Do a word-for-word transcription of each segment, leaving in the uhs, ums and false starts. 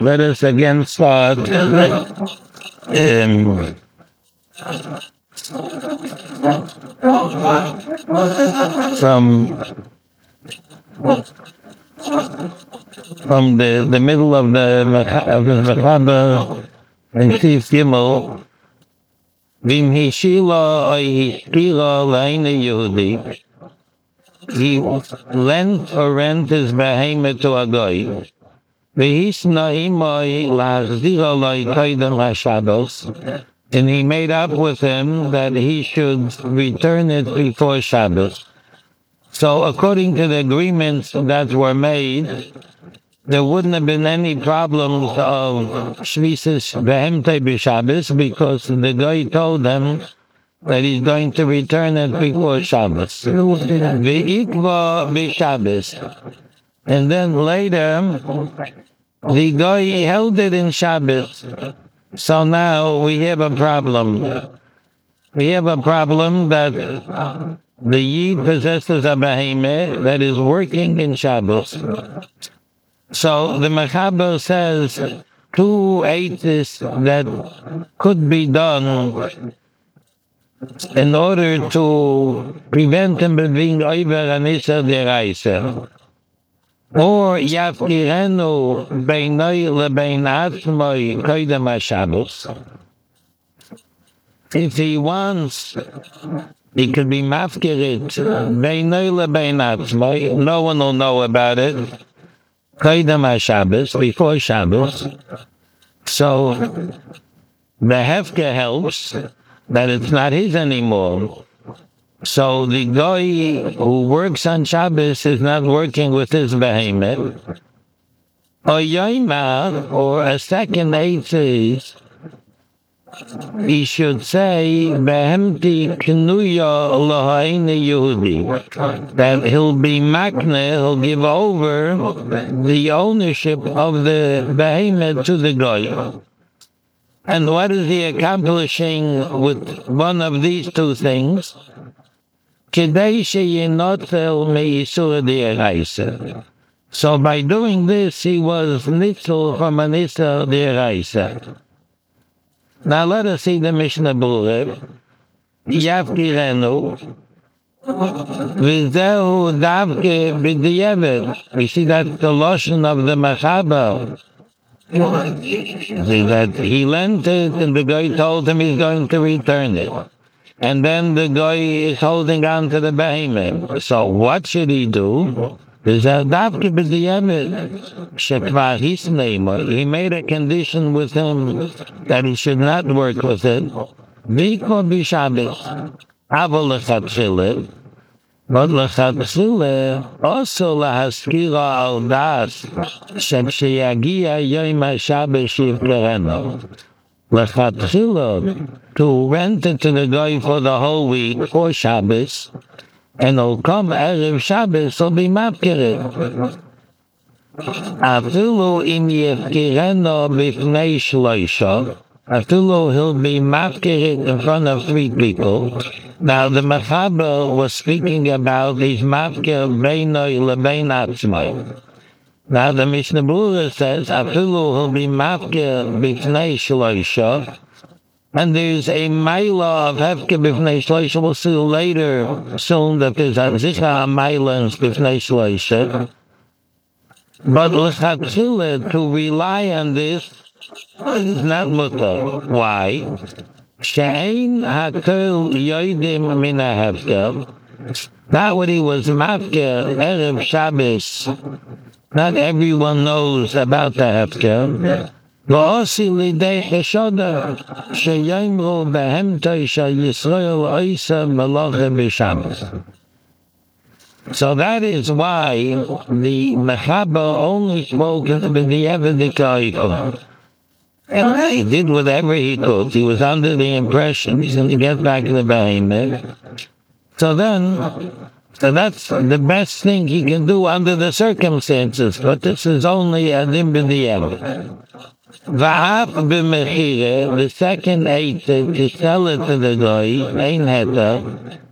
Let us again start um, from from the, the middle of the of the Mechaber and Sif Gimel. Vim hishila oy hishkila leine Yehudi. He lent or rent his behemoth to a guy. And he made up with him that he should return it before Shabbos. So according to the agreements that were made, there wouldn't have been any problems of Shvisis Behemte B'Shabbos because the guy told them that he's going to return it before Shabbos. V'ikva B'Shabbos. And then later, the guy held it in Shabbos. So now we have a problem. We have a problem that the Yid possesses a behemoth that is working in Shabbos. So the Mechaber says two eighths that could be done in order to prevent him from being over an Issa Deraisa. Or Yafkirenu Beinoi Lebein Atzmoi Koidem HaShabbos. If he wants, he could be Mafkirit Beinoi Lebein Atzmoi. No one will know about it. Koidem HaShabbos, before Shabbos. So the Hefker helps that it's not his anymore. So the guy who works on Shabbos is not working with his behemoth. Or Yoima, or a second eighth is, he should say, Behemti Knuya Lahaini Yehudi. That he'll be makne, he'll give over the ownership of the behemoth to the guy. And what is he accomplishing with one of these two things? So by doing this, he was nitzel from an Issa D'Oraisa. Now let us see the Mishnah Berurah. Yafkirenu v'zehu davke b'diavad. We see that's the lotion of the Mechaber. That he lent it, and the guy told him he's going to return it. And then the guy is holding on to the behemoth. So what should he do? He made a condition with him that he should not work with it. But also lahaskira al das sheksheyagia yom HaShabbos yivkerenu. To rent it to the guy for the whole week for Shabbos, and he'll come Erev Shabbos, he'll be mafkirit. Afilu im yefkireno b'fnei shloisha. Afilu he'll be mafkirit in front of three people. Now the Mechaber was speaking about these mafkir beinoi lebein atzmai. Now the Mishnah Berurah says, Afilu will be mafkir b'fnei shloisha, and there's a maila of hefker b'fnei shloisha. We'll see later soon that there's a zikha maila b'fnei shloisha. But l'chatchila, to rely on this is not mutar. Why? She'ein hakol yoidim min ha'hefker. Not what he was mafkir erev Shabbos. Not everyone knows about the hefker. V'osi lidei cheshoda sheyomru behemtoi shel Yisrael oisa melacha b'Shabbos. So that is why the Mechaber only spoke with the Evedika. And he did whatever he could. He was under the impression he's going to get back to the behemoth. So then, so that's the best thing he can do under the circumstances. But this is only a dim b'diavad. V'haf b'mechire, the second eighth to sell it to the guy, ein heta.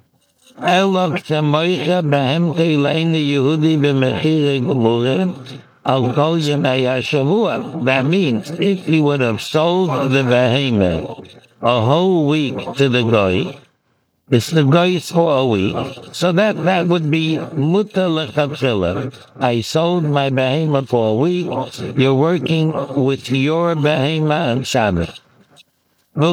Elok shemoicha behemti leini Yehudi b'mechire gemurim. Al Kol Yemei HaShavua. That means if he would have sold the behemoth a whole week to the goy, it's the goy's for a week, so that, that would be mutar lechatchila. I sold my behemoth for a week, you're working with your behemoth on Shabbos. But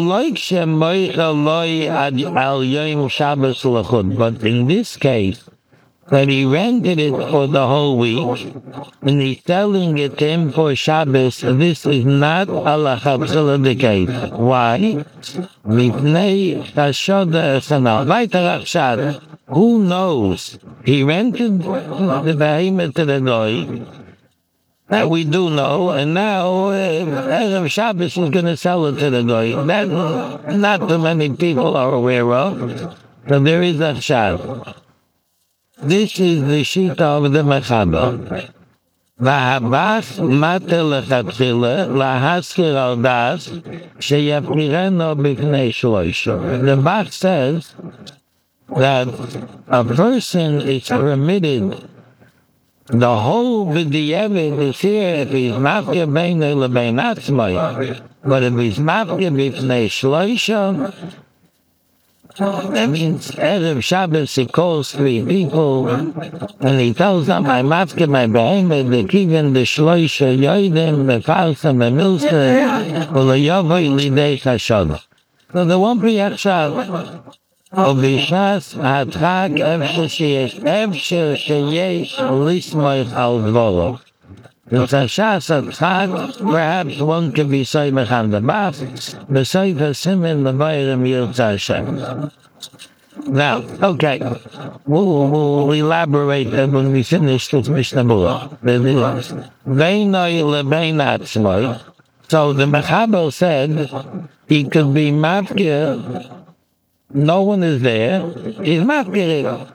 in this case, that he rented it for the whole week, and he's selling it to him for Shabbos, this is not ala chatchila the case. Why? Mipnei Hashoda Esana. Weiter Achshad. Who knows? He rented the behemoth to the goy. That we do know, and now Erev Shabbos is going to sell it to the goy. That not too many people are aware of. So there is a shad. This is the shita of the Mechaber. והבח מטה לכתחילה להזכיר על דעת שיפקירנו בפני שלושה. The Bach says that a person is permitted the whole b'diavad is here if he's mafia beinu lebein atzmai. But if he's mafia b'fnei shloisha, that means Erev Shabbos he calls three people and he tells them, I'm after my behemoth, the kivin, the shloisha, yoidim, the falsam, the milsa, or the yovoi lidei chashod. So the one pre-achshav, ובשעת הדחק איפה שיש, איפה שיש לשמוח על דברו. ובשעת הדחק, perhaps one could be סומך על דבר, בסוף הסימן לביירם ירצה השם. Now, okay, we'll, we'll elaborate when we finish this Mishnah Berurah. Beinoi lebein atzmoi. So the Mechaber said he could be mafkir. No one is there. He's mafkir.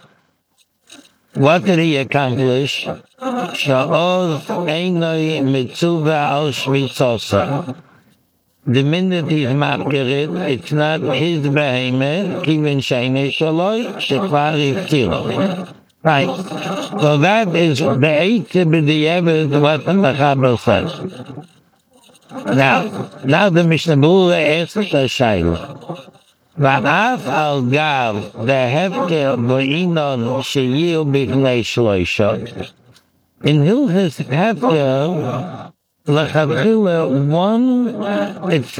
What did he accomplish? Sha'oz einoi mitzuva al shmitzosa. The minute he's mafkir, it's not his behemoth, even sheinei shaloi, shekvar ifkiro. Right. So that is the eight b'diavad what the Mechaber says. Now, now the Mishnah Berurah asks the Shaila. ואף על גב דהפקר באינון שיהיו בפני שלושה. In Hilchos Hefker, l'chatchila, one, it's,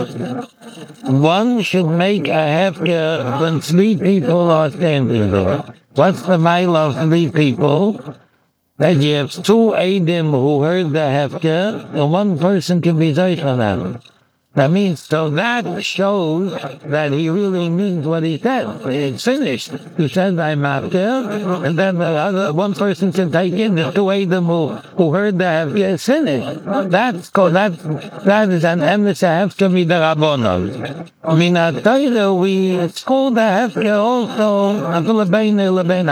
one should make a Hefker when three people are standing there. What's the mile of three people? That you have two Eidim who heard the Hefker, and one person can be Zoich on them. That means, so that shows that he really means what he said. It's finished. He says, I'm after, and then the other, one person can take in the two Adam who, who heard the Hefker. It's finished. That's called, that, that is an emes Hefker midarabonon. Mina Torah, we, it's called the Hefker also, lebein lebein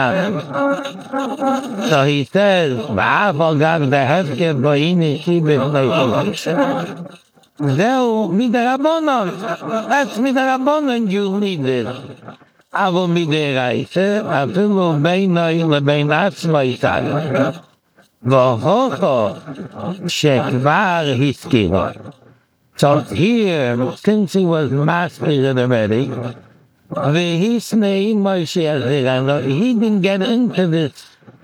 adam. So he says, V'afal gav the Hefker bo'ini shibit no. They'll midarabonon. That's midarabonon, you need it. Avo midaraisa, afilu beinoi lebein atzmai tal. V'hocho shekvar hiskiro. So here, since he was mastered already, v'hisnei Moshe Azirano, he didn't get into this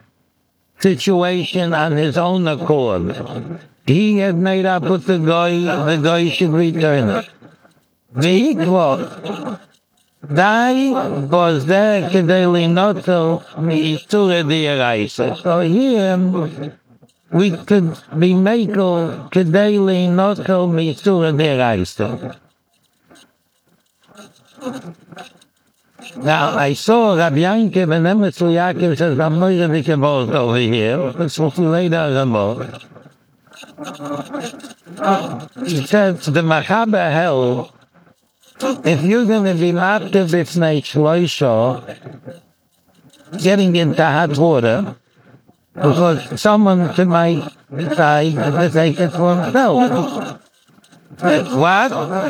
situation on his own accord. He had made up with the guy, the guy should return it. The equal. Dai was there kedeli noto mi'isure di'eraisa. So here, we could be makel kedeli noto mi'isure di'eraisa. Now, I saw Rabbi Yankiv and Emerson Yaakov says, I'm not going to both over here. This was later remote. He says, the Mechaber held, if you're going to be active with Shloisha, getting into hot water, because someone might decide to take it for himself. What?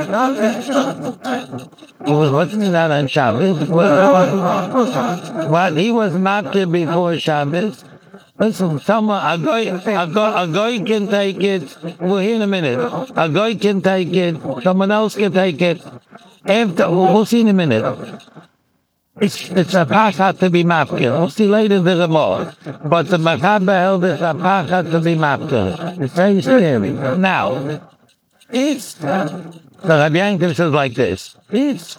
He was watching that on Shabbos. What? He was marked before Shabbos. Listen, someone, a guy, a guy, a guy can take it. Well, here in a minute. A guy can take it. Someone else can take it. After, we'll see in a minute. It's, it's a pachat to be mafkir. We'll see later the Ramah. But the Machaber held it's a pachat to be mafkir. It's very scary. Now, it's, the Rabbi Yankiv says like this. It's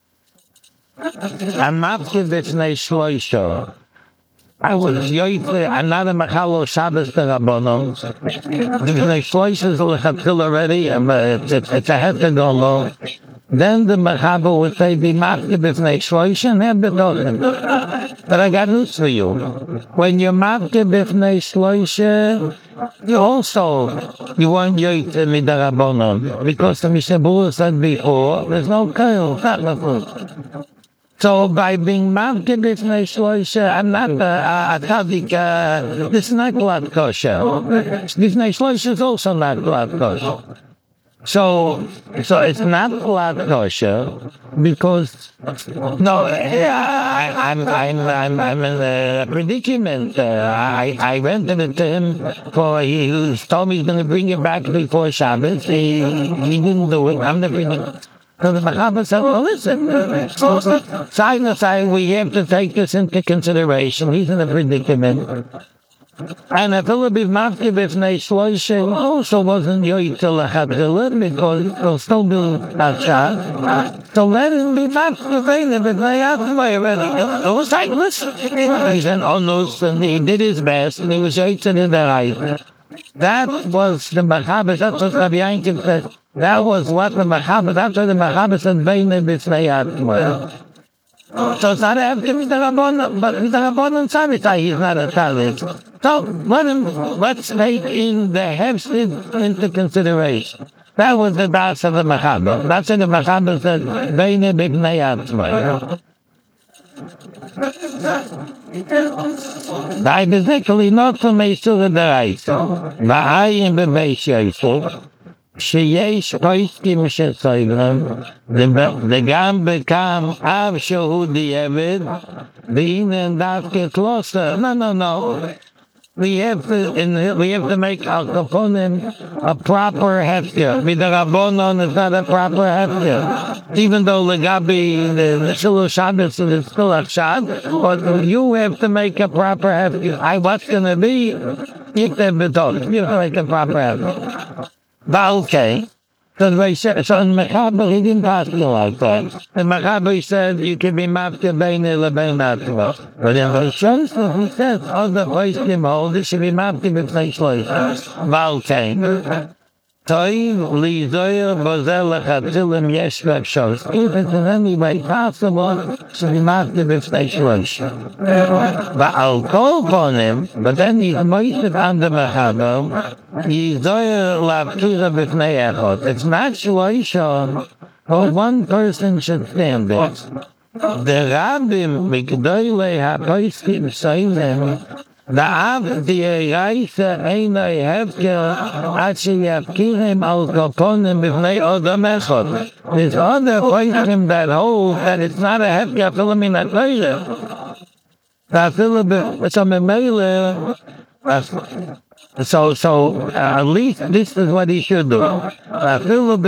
a mafkir b'fnei shloisha. I was yoytze, I'm not a machalo Shabbos to Rabbanon. The shloisha is lechatchil already, and it's, it's, it's a heter golo. Then the Machaber would say, be mafkir b'fnei shloisha, and have b'tochen. But I got news for you. When you're mafkir b'fnei shloisha, you also, you want yoytze midarabbanon. Because the Mishabur said before, there's no kail, not the So by being mafkir b'fnei shloisha, I'm not a tzaddik. Uh, this is not glad kosher. B'fnei shloisha is also not glad kosher. So, so it's not glad kosher because no, I, I'm I'm I'm I'm in a predicament. Uh, I I rented it to him for he, he told me he's going to bring it back before Shabbos. He he didn't do it. I'm the predicament. So the Machaber said, well, listen, side to side, we have to take this into consideration. He's in a predicament. And if it'll be mafkir b'fnei shloisha, also wasn't yoytze lechatchila, because it'll still do hashad. So let him be mafkir b'fnei atzmai already. It was like, listen, he's an onus, and he did his best, and he was yoytze in the right. That was the Machaber, that's what Rabbi Yankiv said. That was what the Machaber, that's what the Machaber said, b'nei b'fnei atzmai. So it's not after the Rabbanon, but the Rabbanon Tzaddik, he's not a Tzaddik. So let him, let's take in the Hefsid into consideration. That was the das of the Machaber. That's what the Machaber said, b'nei b'fnei atzmai. I basically not to make sure that I saw. V'ayim b'meish yosef. שיש פויסקים שצויבם, וגם בקם אב שהוא דיעבד, והנה דווקא קלוסר. No, no, no. We have to, in, we have to make Al Kaponim a proper hefker. With the Rabbanon, it's not a proper hefker. Even though Legabi, the Shiloh Shabbos is still a shad, but you have to make a proper hefker. I, what's going to be? You can be told. You have to make a proper hefker. But okay. So they said, so in Machaber, he didn't ask you like that. In Machaber, said, you can be mafkir b'nei lebein atzmai. But in Rosh he said, other places in hold, it should be mafkir b'fnei shloisha. But okay. Toiv li zoyer bozel lechatzilim yesh v'shos. If it's in any way possible, should be mafkir b'fnei shloisha. Va'al kol ponim, but then he's moisted on the Machaber, he zoyer lavkira b'fnei echot. It's not shloisha, for one person should stand it. The rabbim mikdoilei hapoiskim soivim, the Av the Reise Einai Hefker Achi Yafkirim Al Kaponim B'fnei Odom Echad. There's other points that hold that it's not a Hefker Philomin at Leisure. That Philip, so Memele, so, so uh, at least this is what he should do. Now, this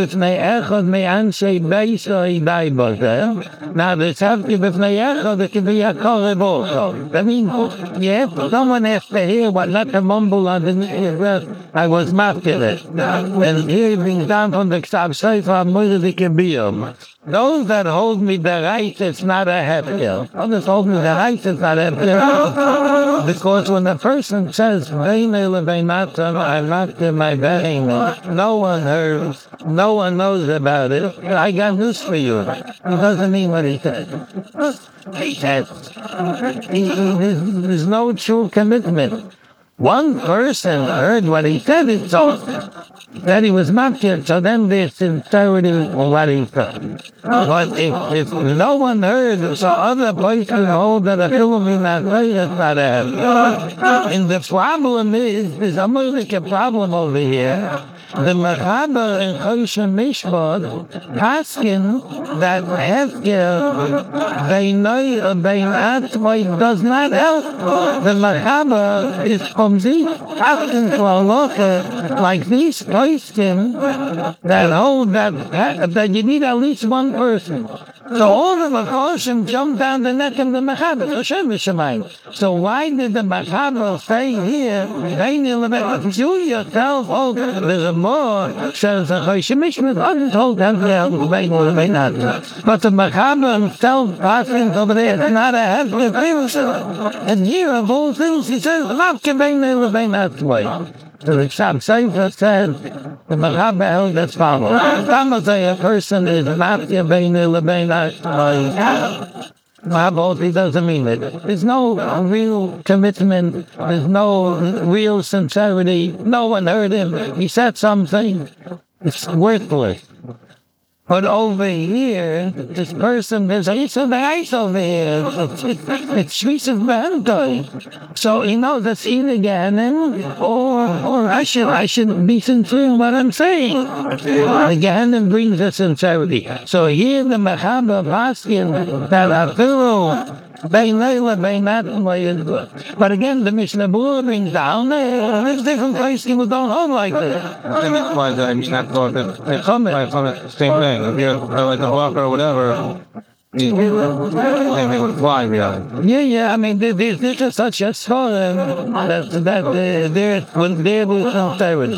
have to be it can be a koreb also. That means yeah, someone has to hear what, not to mumble on the I was mafkir. And here it brings down from the Ksav Sefer Moizik Biyom. Those that hold me the right, it's not a hefker. Others hold me the right, it's not a hefker. Because when a person says, I'm not in my vein, no one heard, no one knows about it, I got news for you. It doesn't mean what he said. He said, there's no true commitment. One person heard what he said, it's so that he was mafkir, so then there's sincerity in what he said. But if, if no one heard, so other places hold that a film in that way is not a. And the problem is, there's a music problem over here. the Mechaber in Choshen Mishpat asking that Hefker Beinoi Bein Atzmoi does not help. The Mechaber is from these asking for a halacha like these poskim that hold that that you need at least one person. So all the Mechoshim jumped down the neck of the Mechaber. So why did the Mechaber say here, you yourself, oh, there's a more, says the Choshen Mishpat, others hold them there, but the Mechaber himself, passing over there, is not a head of the and here of all things, he says, not conveying the Levain that way. So the Shab Sefer says, the Mechaber held as follows. Some say a person is not conveying the Levain that way. Mahabharati doesn't mean it. There's no real commitment. There's no real sincerity. No one heard him. He said something. It's worthless. But over here, this person is also nice over here. It's Shvishav B'Hemtoi. So he knows it's either Gehenim or or I should I should be sincere in what I'm saying. The Gehenim brings the sincerity. So here the Mechaber asking that Afilu Bein Leila Bein Atzmoi is good. But again, the Mishnah Berurah brings down there's different places people don't hold like this. I mean, not going to same thing. If you're like a walker or whatever, you would fly, yeah. Yeah, yeah. I mean, this this is such a story that that uh, there when there was no tyrant.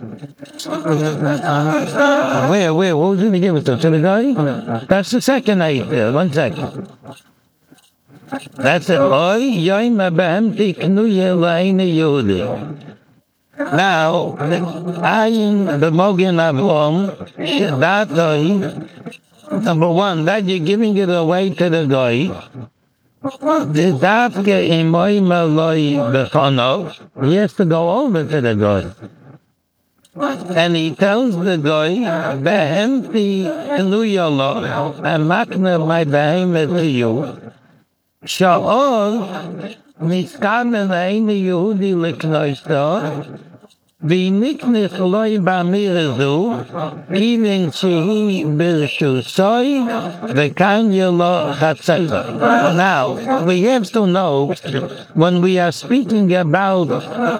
Where, where? What was he give it to? To the guy? That's the second eight. There. One second. That's it. Oy yoim abehemti knuye leine Yehudi. Now, ayin the Mogen Avon, that guy, number one, that you're giving it away to the guy. The dafke imoy maloi bechono, he has to go over to the guy. And he tells the guy, behemti knuye lo, I'm makna my behemoth to you. Sha'ol, niskamen eine Yehudi liknoisto, v'niknis loi b'amirazu, even shehi b'rshusoi, v'kanya lo chatzela. Now, we have to know, when we are speaking about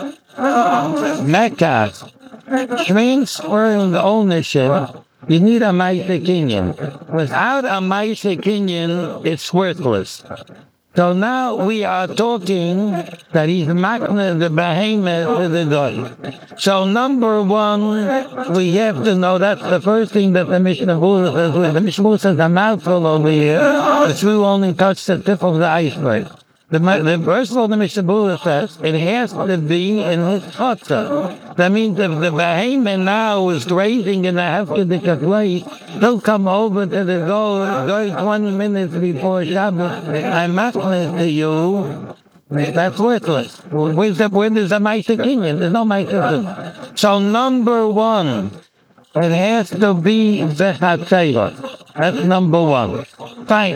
Mecca, transferring the ownership, you need a Ma'aseh Kinyan. Without a Ma'aseh Kinyan, it's worthless. So now we are talking that he's makna the behemoth with the guy. So number one, we have to know that's the first thing that the Mishnah Berurah says. The Mishnah Berurah says a mouthful over here, but we only touch the tip of the iceberg. The, the first of all, the Mishnah Berurah says it has to be in his chotzer. That means if the behemoth now is grazing in a hefkedika place, he'll come over to the goal, go twenty minutes before Shabbos. I'm asking to you. That's worthless. Where's the, where is the Ma'aseh Kinyan? There's no Ma'aseh. So number one, it has to be the Chatzela. That's number one. Fine.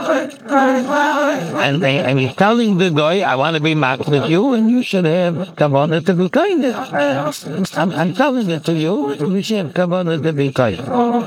And, they, and he's telling the guy, I want to be marked with you, and you should have kavanah to be kind. I'm, I'm telling it to you, you should have kavanah to be kind.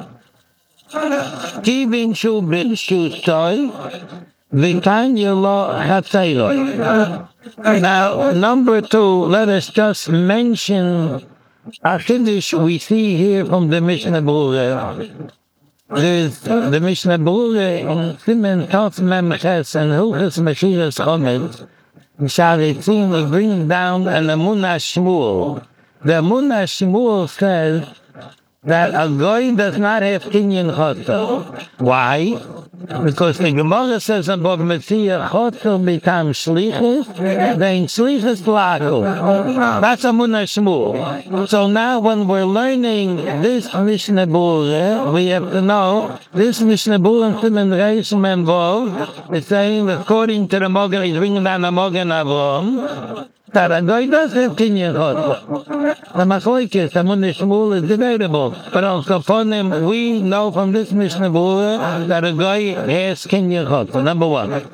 Kivin shu bin shu toy, v'kanya lo chatzela. Now, number two, let us just mention a chiddush we see here from the Mishnah Berurah. There's the Mishnah Berurah in Siman Tov Mem Ches and Hilchos Mashiach Chomed. Sharitzim is bringing down an Emunah Shmuel. The Emunah Shmuel says that a goy does not have kinyan chotzer. Why? Because the Gemara says above Metzia chotzer becomes shlichus, then shlichus laku. That's Emunah Shmuel. So now when we're learning this Mishnah Berurah, we have to know this Mishnah Berurah in Siman Reish Mem Vav is saying according to the Mogen, he's bringing down the Mogen Avram, that a guy does have kinyan chotzer. The machlokes, the Munich Shmuel is debatable, but also upon him, we know from this Mishnah Berurah that a guy has kinyan chotzer. Number one, of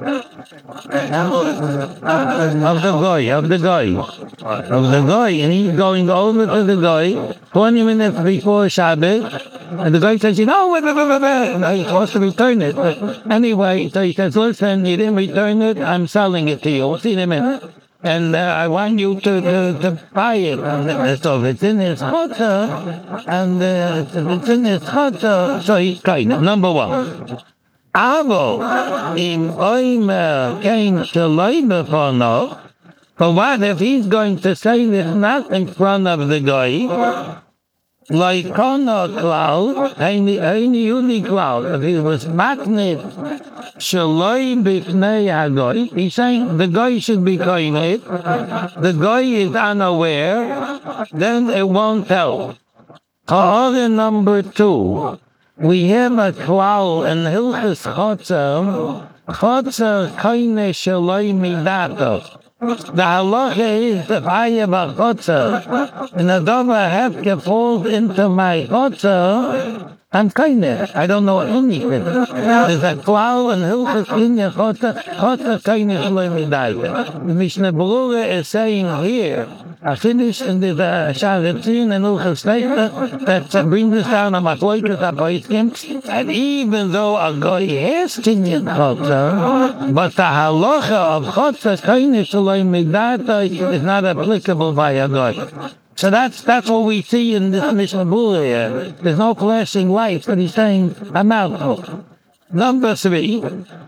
the guy, of the guy, of the guy, and he's going over to the guy twenty minutes before Shabbos, and the guy says, you know, wait, wait, wait, wait. And he wants to return it. Anyway, so he says, listen, you didn't return it, I'm selling it to you. We'll see in a minute. And uh, I want you to, to, to buy it. And so it's in his chotzer, and uh, it's in his chotzer, so he's kind of, number one. Avo, im oimer kein shaloi befono, but what if he's going to say this not in front of the guy? Like Kono Cloud, any any uni cloud, if he was magnet Shaloi Bifnei Hagoy, he's saying the guy should be going it, the guy is unaware, then it won't help. Order number two, we have a cloud in Hilchus Chotzer, Chotzer Koine Shaloi Midato. The halacha is if I have a chotzer and a dover hefke falls into my chotzer, I'm kaineh. I don't know anything. There's a cloud and hilchos in your chotzer, chotzer kaineh shloi midayah. The Mishnah Berurah is saying here, I finished in the Sharatzin and Hilchos Neita that uh, brings us down a machlokes apoiskim, and even though a guy has kinyan chotzer, but the halacha of chotzer kaineh shloi midayah is not applicable by a guy. So that's that's what we see in this Mishnah Berurah here. There's no flashing lights, but he's saying a mouthful. Number three.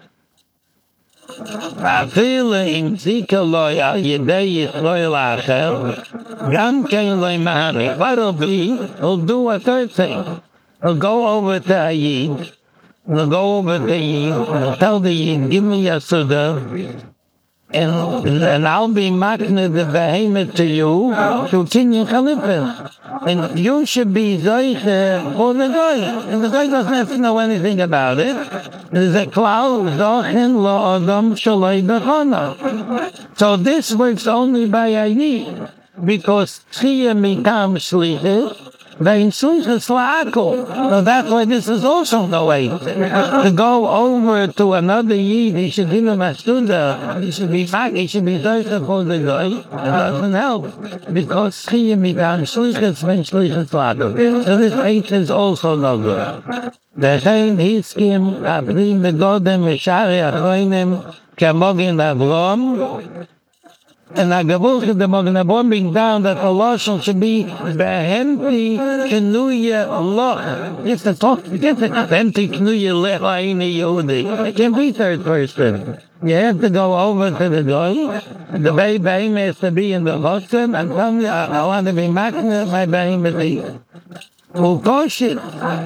Afile im zika loy al yedei Yisrael acher, gam kein loy mahari. What'll be, he'll do a third thing. He'll go over to a Yid, he'll go over to Yid, he'll tell the Yid, give me a suda, and, and I'll be makna the behemoth to you to kinyan chalipin. And you should be zoiche for the guy. And the guy doesn't have to know anything about it. There's a cloud, zochin lo adam shaloi bechona. So this works only by a yid, because tchiyah mikam shlichus, Vein Shlichus La'akol. So that's why this is also no way. To go over to another Yid, he should give him a Suda, he should be back, he should be Zoycha for the guy. It doesn't help, because Chiyah Mikan Shlichus Vein Shlichus La'akol. So this eight is also no good. The same Hiskim, Abrim Begodem, Mishari Achroinim, Kamogin Avrom, and I gavul to the Magen Avraham being down that the lashon should be behemti knuya loch. It's the talk. It's the behemti knuya lechaini Yehudi. It can be third person. You have to go over to the guy. The baby has to be in the hostel, and tell me I, I want to be makna my baby. Well, gosh, it.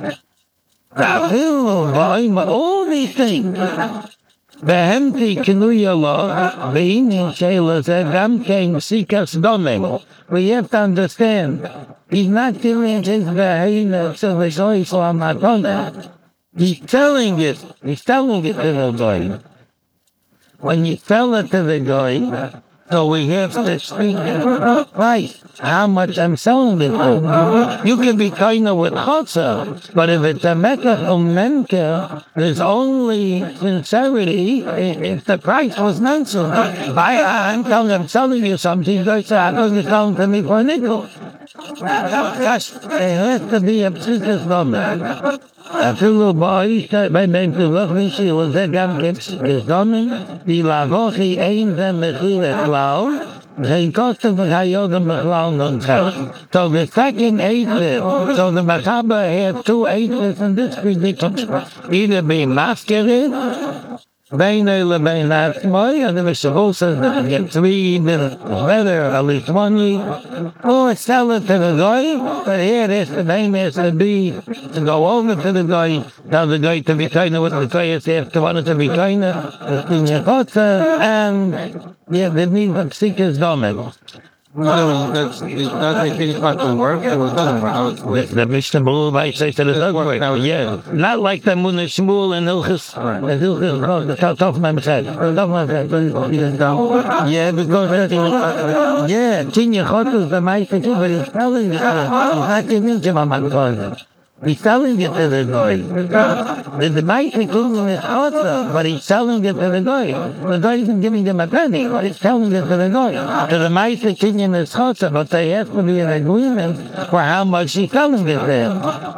All these things. Behemti kinuya lo, ve'inin sheila zeh gam kein sikas domim. We have to understand, he's not giving his behemoth to the guy for a matona. He's telling it, he's telling it to the guy. When you tell it to the guy, so we have to speak right, how much I'm selling it for. You can be kind of with chotzer, but if it's a mekach or menker, there's only sincerity if the price was mentioned. I, I'm telling I'm selling you something, you guys say, I'm going to sell it to me for a nickel. Gosh, it has to be a business number. אפילו באיש, בין תלוך שיעור זה גם כזדומים, בלעבוכי אין זה מחיר הכלל, זה קוסטם וחיו גם בכלל נונצח. So the second eighth, so the Macabre had two eighths in this prediction, either be masquerade, Beine lebein atzmoi, and the Mishavot says that get three minutes, whether at least one week, or sell it to the guy, but here it is, the name has to be, to go over to the guy, tell the guy to be kind of with the players, they have to want it to be kind of, and, yeah, the need of seekers dominant. No, that's, that's like pretty much the work. It was doesn't work. I was The, the Mishnah Berurah might say that it does work. Yeah, not like the Munah Shmuel and Hilchis. And Hilchis, oh, the top top of my head. Top of my head. Yeah, because yeah, Tinya Chotus, the might say, but he's telling you, I can't mention my man. He's telling it to the guy. The, the mice including his also, but he's telling it to the guy. The guy isn't giving them a penny, but he's telling it to the guy. To the mice are keeping his chotzer, but they have to be in agreement for how much he's telling it to them.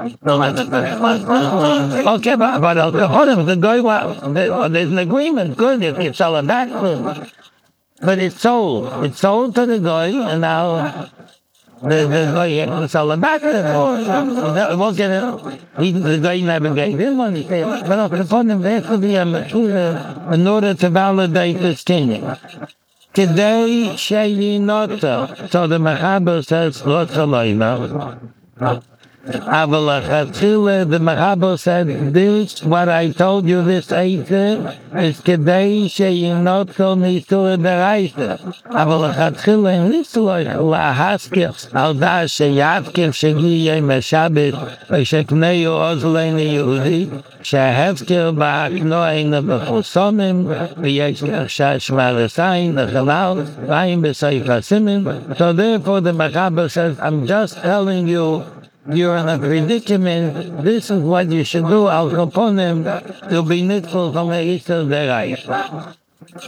Okay, but, but uh, hold on, the guy, well, there's an agreement, good, if you sell it back to him. But it's sold. It's sold to the guy, and now the, the guy has to sell it back to him. It won't get it. He, the guy never gave him money. But upon him, there has to be a mature in order to validate this thing. Today, Shayi Nota. So the Machaber says, Lot Salayna. Avalachatile, the Machaber said, this, what I told you this Eiter, is today Shayi told me to the Reise. Avalachatile, in this like Lahaskir, Alda Shayavkir, Shagiye Meshabit, Shekneu Ozleni Yehudi, Shahevkir Ba'aknoin, the Bechosomim, the Yeshkir Shashmarasain, the Halal, Vaim Besayf Hasimin. So therefore the Machaber says, I'm just telling you, you're in a predicament. This is what you should do. Al Kaponim to be nitful from the east of the right.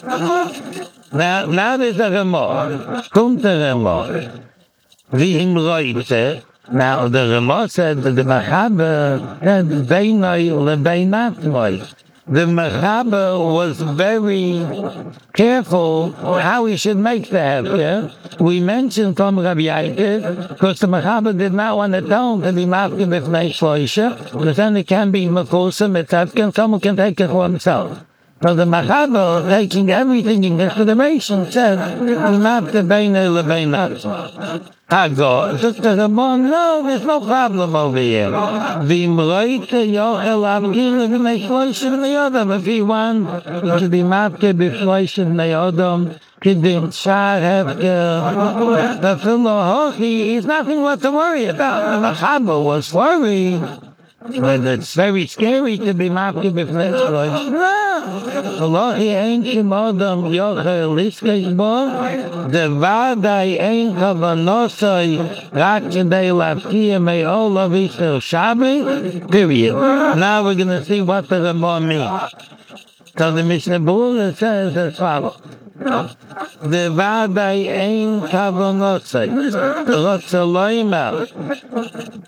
Now, now there's a remor. Come to remor. V'im roite. Now the remor said that the Machaber said beinai lebeinatmoi. The Machaber was very careful how he should make the hefker. We mentioned from Rabbi Yaakov, because the Machaber did not want to tell him to be mafkin with Neishloisha, because then it can be mafusim, it's hefker, someone can take it for himself. So the Machaber, taking everything in consideration, said, mafkin beinai lebeinatmoi. Hago, just as a man, no, there's no problem over here. V'im roite yochel avgir v'neishloishem ne'odam. If he wants to be mafke b'shloishem ne'odam, kidim shar hefker, the filo hochi, he's nothing what to worry about. The Machaber was worried. But it's very scary to be mafke b'shloishem. No, Allah ain't kimodam yochel liskeish bo. The vadai ain't kavanosai rak kedei lafkia may all of Yisrael Shabbat. Period. Now we're going to see what the Ramah means. So the Mishnah Berurah says as follows. The vadai ain't kavanosai. Rotzaloimah.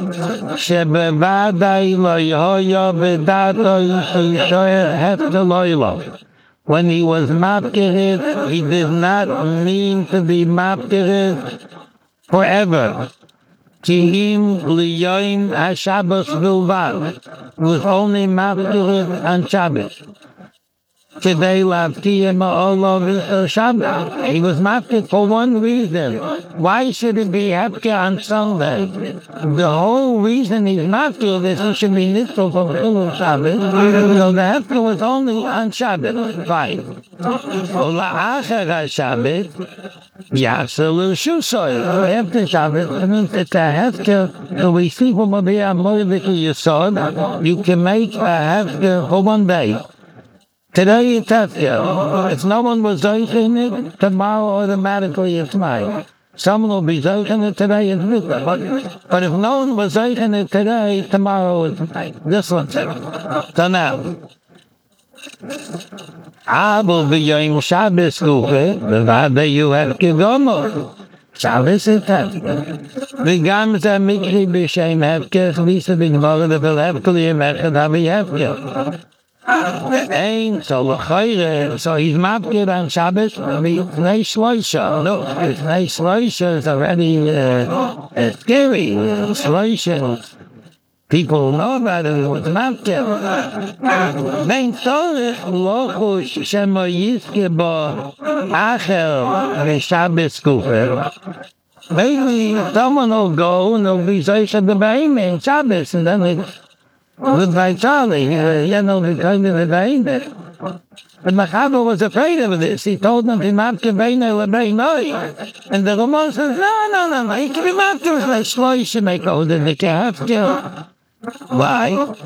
שבוודאי לא היה בדעתו hefker loylo. When he was mafkirid, he did not mean to be mafkirid forever. Kihim liyoim ha-Shabbos bilvad. Was only mafkirid on Shabbos. Today, Lavkiyah Ma'olov Shabbat. He was mafkid for one reason. Why should it be hefker on Sunday? The whole reason he's mafkid is he should be nitful for Chilul Shabbat. So the hefker was only on Shabbat. Fine. La'achar ha-Shabbat, Yasel Shusoi. After Shabbat, it's a hefker. So we see from over here, Yisod, you can make a hefker for one day. Today it's hefker. If no one was in it, tomorrow automatically it's mine. Someone will be in it today, it's Mika. But, but if no one was in it today, tomorrow it's mine. This one's it. So now, Abel v'yoyim Shabbos gufe, v'vada you have kivomo. Shabbos is hefker. V'gam zeh mikri b'shem hefker, v'isa v'gmora v'vel hefker yemechad havi hefker. Ein, so l'chayre, so he's mafkid on Shabbos, v'nei shloisha. No, v'nei shloisha is already uh, uh, scary. Shloisha, people know about it, it was mafkid. Vein tzorech lochush shemo yizke bo acher v'Shabbos gufe. Maybe someone will go and they'll be zoycha d'bayim in Shabbos, and then it's with my Charlie, you know, the kind of the And Machaba was afraid of this. He told them, "Imamke beina lebeinoi." And the Ramon says, "No, no, no, no. He can be matter with like shloish make older than the have to." Why?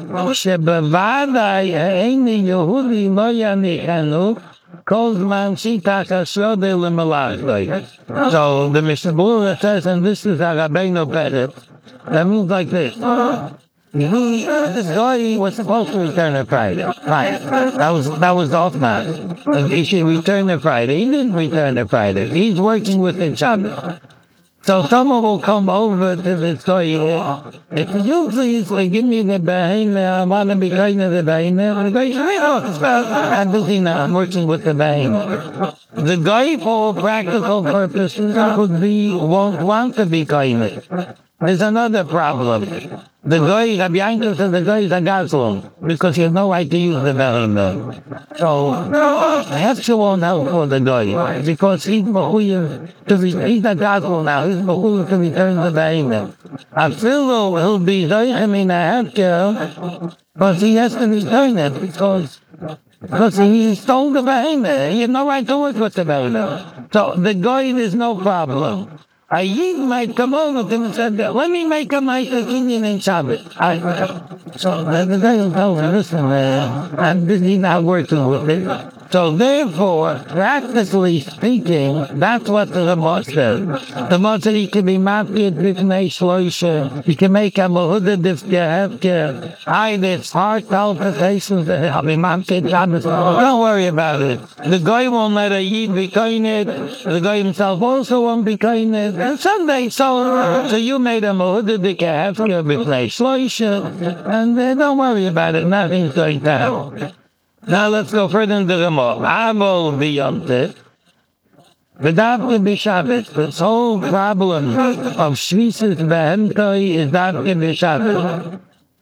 Shebavadai eini Yehudi lo yanichanu kol zman shitach hasrodei lemalach. So the Mishnah Berurah says, and this is how Rabbeinu Peret. That means like this. He, this guy was supposed to return on Friday. Right. That was that was off now. He should return on Friday. He didn't return on Friday. He's working with the Shabbat. So someone will come over to this guy. If you please like, give me the behemoth, I want to be kind of the behemoth. And the guy says, I'm busy now. I'm working with the behemoth. The guy, for practical purposes, could be won't want to be kind. There's another problem. The guy, Rabbi Yankov says the guy is a gazlon because he has no right to use the behemoth. So, Hefsher won't help for the guy because he's mechuyev to be, he's a gazlon now, he's mechuyev to return the behemoth. Afilu he'll be zoichem in a hefker, but he has to return it because because he stole the behemoth. He had no right to work with the behemoth. So the guy is no problem. A Yid might come over to him and said, let me make a nice opinion in Shabbat. I, so the guy will tell him, listen, uh, I'm busy now working with it. So therefore, practically speaking, that's what the Ramah says. The Ramah said he can be mafia b'fnei shloisha. He can make a mahuda d'fke hefke. Hide its heart palpitations. I'll be mafia Shabbos. Don't worry about it. The guy won't let a Yid be koined. The guy himself also won't be koined. And Sunday, so, so you made a mahuda d'fke hefke b'fnei shloisha. And uh, don't worry about it. Nothing's going to happen. Now let's go further into the Ramah. Avol b'yontif, v'davke b'Shabbat. This whole problem of shvisus v'hemtoi is davke b'Shabbat.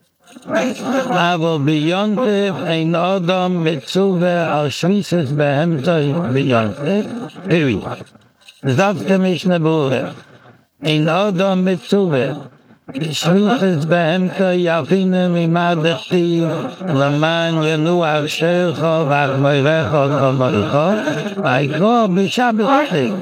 Avol b'yontif ein adam mitzuvah al shvisus v'hemtoi b'yontif. Period. Davke Mishnah Berurah. Ein adam mitzuvah. Shluchas behemta yavina mimadachti leman yenu al shecha v'achmoirecha v'achmoirecha v'ayko b'Shabbat.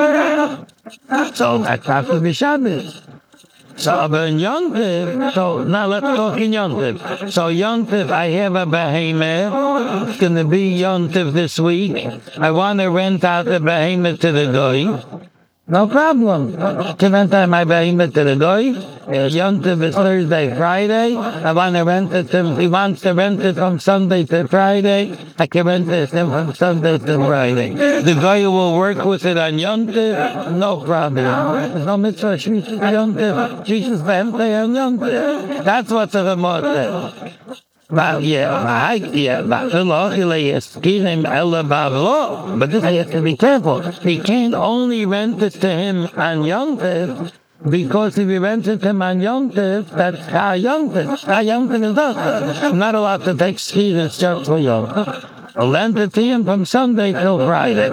So that's after b'Shabbat. So but in Yom Tov, so now let's talk in Yom Tov. So Yom Tov, I have a behemoth. It's going to be Yom Tov this week. I want to rent out the behemoth to the guy. No problem. To rent out my behemoth to the guy. Uh, Yom Tov is Thursday, Friday. I want to rent it to him. He wants to rent it from Sunday to Friday. I can rent it to him from Sunday to Friday. The guy will work with it on Yom Tov. No problem. There's no mitzvah. Shvisus Yom Tov. Shvisus Behemtei on Yom Tov. That's what the Ramah says. Well, yeah, yeah, but this he has to be careful. He can't only rent it to him on Yom Tov, because if he rents it to him on Yom Tov, that's how Yom Tov. How Yom Tov is us. I'm not allowed to take skis and stuff for Yom Tov. I'll lend it to him from Sunday till Friday.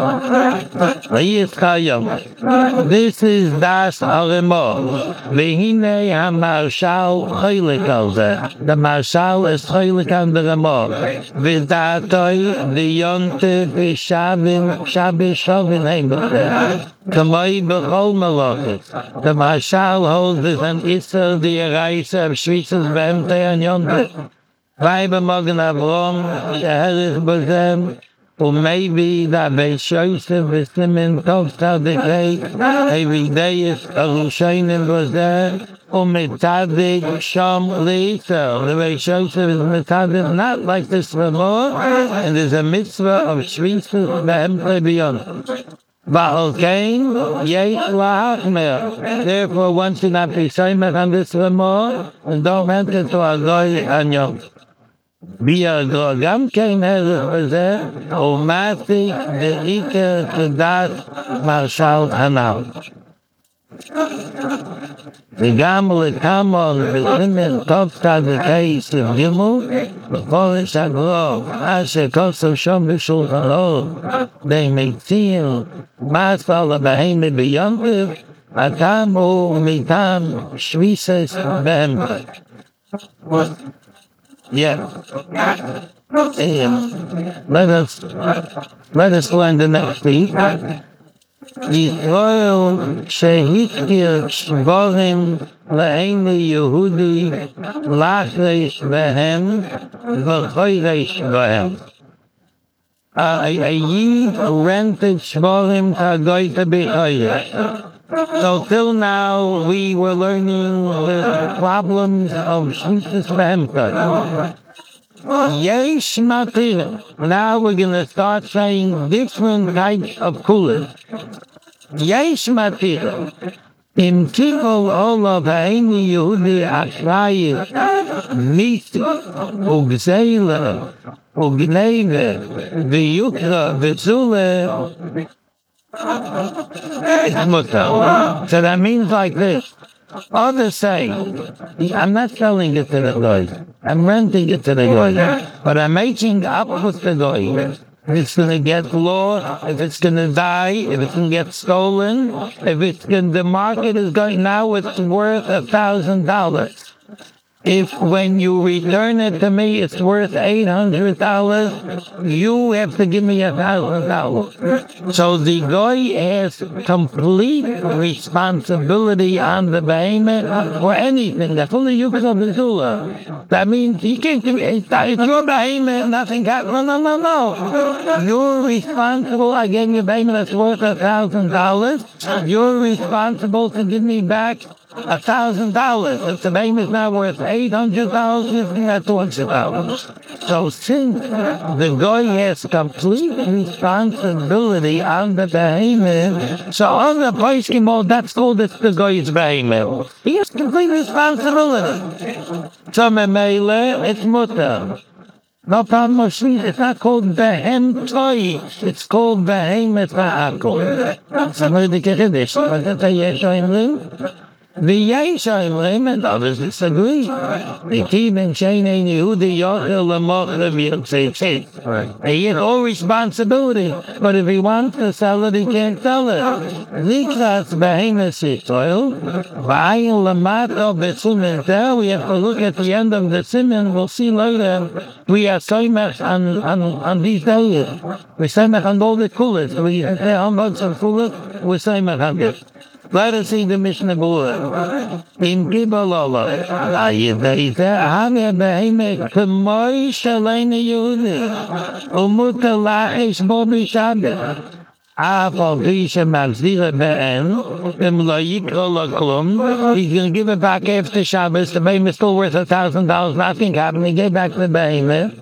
This is Das Arimah. V'hinei ha-marshal cholik al zeh. The marshal is cholik on the Ramah. V'datoi v'yontif v'shavim shabbos shavim heim. Kamoi b'chol malachis. The marshal holds this an issa d'yeraisa of shvisus v'hemtei on Yontif. Weiber mogen Avrom, Sheheres Bozem, or maybe that Beis Yosef is Simen Tov Tzadikei, every day is Arushanim Bozem, or Mitzadik Sham Leisel. The Beis Yosef is Mitzadik, not like this Ramah, and there's a mitzvah of Shvisus Behemtei B'Yontif. Ba'alkein, Yesh La'achmer. Therefore, one should not be Shemech on this Ramah, and don't enter to a Goy on Yom. Bi'agro gam kein Herech B'zeh, or Mati De'ike T'dat Marshal Hanal. וגם לכמה ולכמת טוב צדיקי סבימו בכל שגרו אשר כוסו שם בשולחנו די מציל מספר לבהמה ביום טוב הטעם הוא מטעם שביסס בהמה. Yeah. Um, let us let us learn the next week. ישראל שהזכיר שבורים לעין יהודי לחרש בהם וחורש בהם. Ye rented Shborim Tagoita B'Choyesh. So till now we were learning the problems of Shmitas Behemta. Yesh Matir. Now we're going to start saying different types of kulas. Yesh Matir. Im Tikol Olav Ha'eni Yehudi Ashrayis Mit Ugzeila Ugneve V'Yukra V'Zule It's mutter. So that means like this. Others say, I'm not selling it to the guy. I'm renting it to the guy. But I'm making up with the guy. If it's going to get lost, if it's going to die, if it's going to get stolen, if it's going, the market is going, now it's worth a thousand dollars. If when you return it to me, it's worth eight hundred dollars, you have to give me a thousand dollars. So the guy has complete responsibility on the behemoth for anything. That's only you can do the That means you can't give it. It's your behemoth, nothing happens. No, no, no, no. You're responsible. I gave you a behemoth that's worth a thousand dollars. You're responsible to give me back a thousand dollars. If the behemoth is now worth eight hundred dollars, that's one dollars. So since the guy has complete responsibility on the behemoth, so on the price mode, that's called it's the guy's behemoth. He has complete responsibility. So memele, it's mutter. No problem, it's not called behem toy. It's called behemoth ha'akol. Somebody to get this, but that's a yes or no. The Yeshayim and others disagree. The Kibin Shainei Yehudi Yochel Lamochel Yiltzei. He has no responsibility, but if he wants to sell it, he can't sell it. Likras Behemoth Yisrael, V'ayin Lamato B'Simen Ter. We have to look at the end of the Simen. We'll see later. We are so much on on on these days. We're so much on all the kulas. We have how much of kulas. We're so much on this. Let us see the Mishnah Berurah. In Gibalala, Ayivayta, Hane Behemoth, K'moi Shalene Yehudi, Umuta La'ish Bobi Shabbat. Afal Grisha Mazira Be'en, Im Lo Yikro Lo Klum. He's going to give it back after Shabbos. The behemoth is still worth a thousand dollars. Nothing happened. He gave back the behemoth.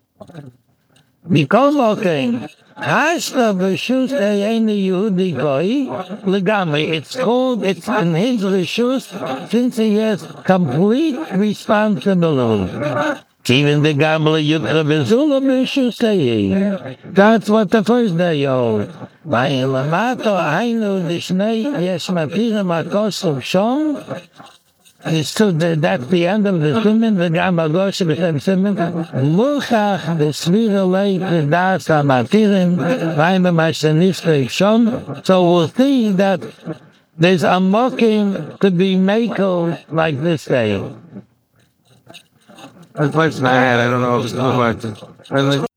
Because okay. Hashla Rishus Eini Yehudi Goy Legami. It's called, it's in his Rishus since he has complete responsibility. Even the Gamla Yudra Bezula Rishus. That's what the first day owed. By Lamato Ainu Dishnei Yeshmapira Makosov Shom. It's true that that's the end of the Simen, the Gamma Gosha B'Shem Simen. Luchach, the Svira Leit, the Das HaMatirim, Vaima Mashanishta Shon. So we'll see that there's a mocking to be mako like this day. That's what's in my head. I don't know if it's